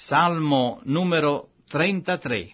Salmo numero 33.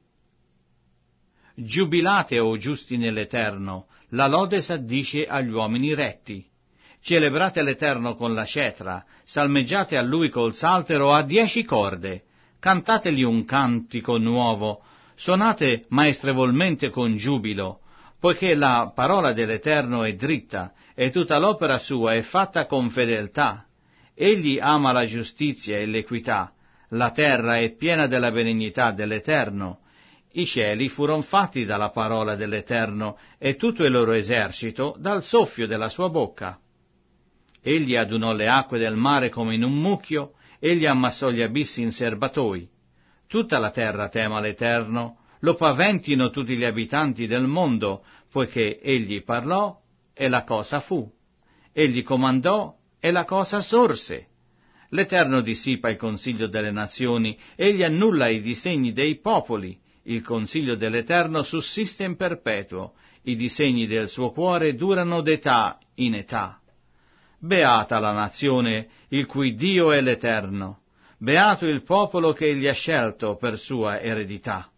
Giubilate, o giusti nell'Eterno, la lode s'addisce agli uomini retti. Celebrate l'Eterno con la cetra, salmeggiate a Lui col saltero a 10 corde, cantategli un cantico nuovo, suonate maestrevolmente con giubilo, poiché la parola dell'Eterno è dritta, e tutta l'opera sua è fatta con fedeltà. Egli ama la giustizia e l'equità, la terra è piena della benignità dell'Eterno. I cieli furono fatti dalla parola dell'Eterno, e tutto il loro esercito dal soffio della sua bocca. Egli adunò le acque del mare come in un mucchio, egli ammassò gli abissi in serbatoi. Tutta la terra tema l'Eterno, lo paventino tutti gli abitanti del mondo, poiché egli parlò e la cosa fu. Egli comandò e la cosa sorse. L'Eterno dissipa il consiglio delle nazioni, egli annulla i disegni dei popoli. Il consiglio dell'Eterno sussiste in perpetuo, i disegni del suo cuore durano d'età in età. Beata la nazione, il cui Dio è l'Eterno, beato il popolo che egli ha scelto per sua eredità.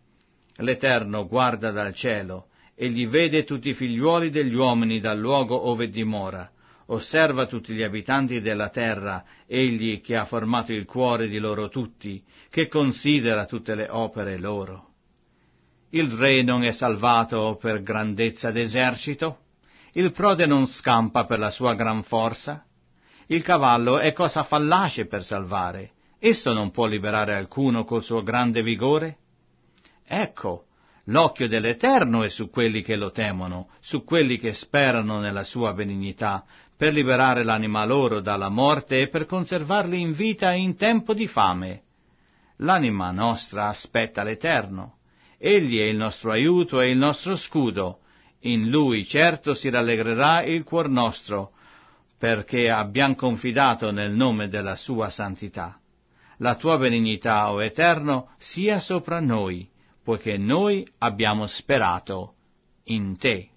L'Eterno guarda dal cielo, egli vede tutti i figliuoli degli uomini dal luogo ove dimora, osserva tutti gli abitanti della terra, egli che ha formato il cuore di loro tutti, che considera tutte le opere loro. Il re non è salvato per grandezza d'esercito? Il prode non scampa per la sua gran forza? Il cavallo è cosa fallace per salvare, esso non può liberare alcuno col suo grande vigore? Ecco, l'occhio dell'Eterno è su quelli che lo temono, su quelli che sperano nella sua benignità, per liberare l'anima loro dalla morte e per conservarli in vita in tempo di fame. L'anima nostra aspetta l'Eterno. Egli è il nostro aiuto e il nostro scudo. In Lui certo si rallegrerà il cuor nostro, perché abbiamo confidato nel nome della sua santità. La tua benignità, o Eterno, sia sopra noi, poiché noi abbiamo sperato in te.